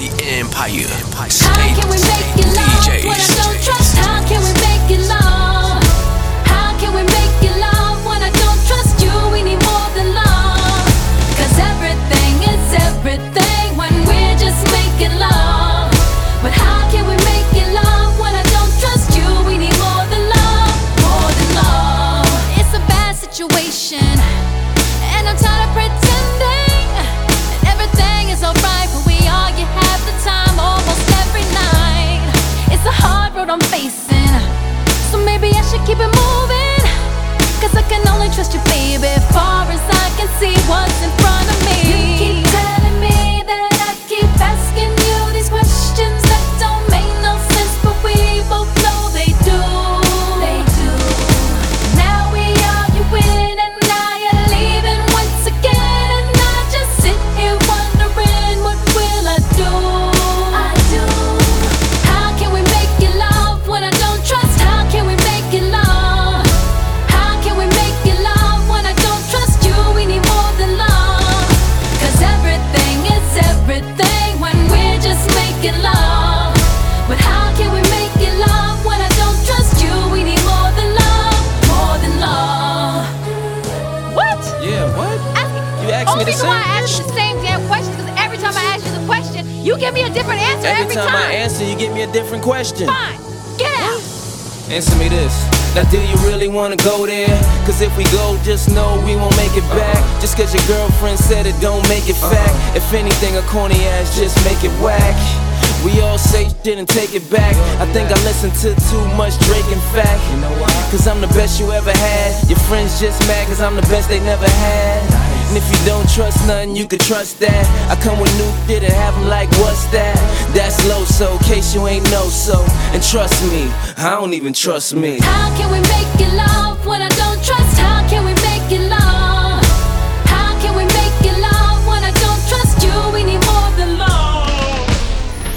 the Empire. How can we make it love when I don't trust? How can we make it love? How can we make it love when I don't trust you? We need more than love. 'Cause everything is everything when we're just making love. But how can we make it love when I don't trust you? We need more than love, more than love. It's a bad situation, and I'm tired of pretending that everything is alright, but we argue half the time, almost every night. It's a hard road I'm facing, so maybe I should keep it moving. 'Cause I can only trust you, baby, far as I can see what's in front of me. You keep telling me that I keep asking you these questions that don't make no sense, but we both know they do. They do. Now we arguing and now you're leaving once again, and I just sit here wondering, what will I do? I do. How can we make it love when I don't trust? How can we make it love? How can we make it love when I don't trust you? We need more than love. 'Cause everything is everything when we're just making love. But how can we make it love when I don't trust you? We need more than love, more than love. What? Yeah, what? You asked me Only the reason same why I ask you question. the same damn question is 'cause every time I ask you the question, you give me a different answer Every time I answer, you give me a different question. Fine, get out. Answer me this. Now do you really wanna go there? 'Cause if we go, just know we won't make it back. Just 'cause your girlfriend said it, don't make it fact. If anything, a corny ass, just make it whack. We all say shit and take it back. I think I listened to too much Drake and Fact. 'Cause I'm the best you ever had. Your friends just mad 'cause I'm the best they never had. And if you don't trust nothing, you can trust that. I come with new shit and have them like, what's that? That's low, so in case you ain't know so. And trust me, I don't even trust me. How can we make it love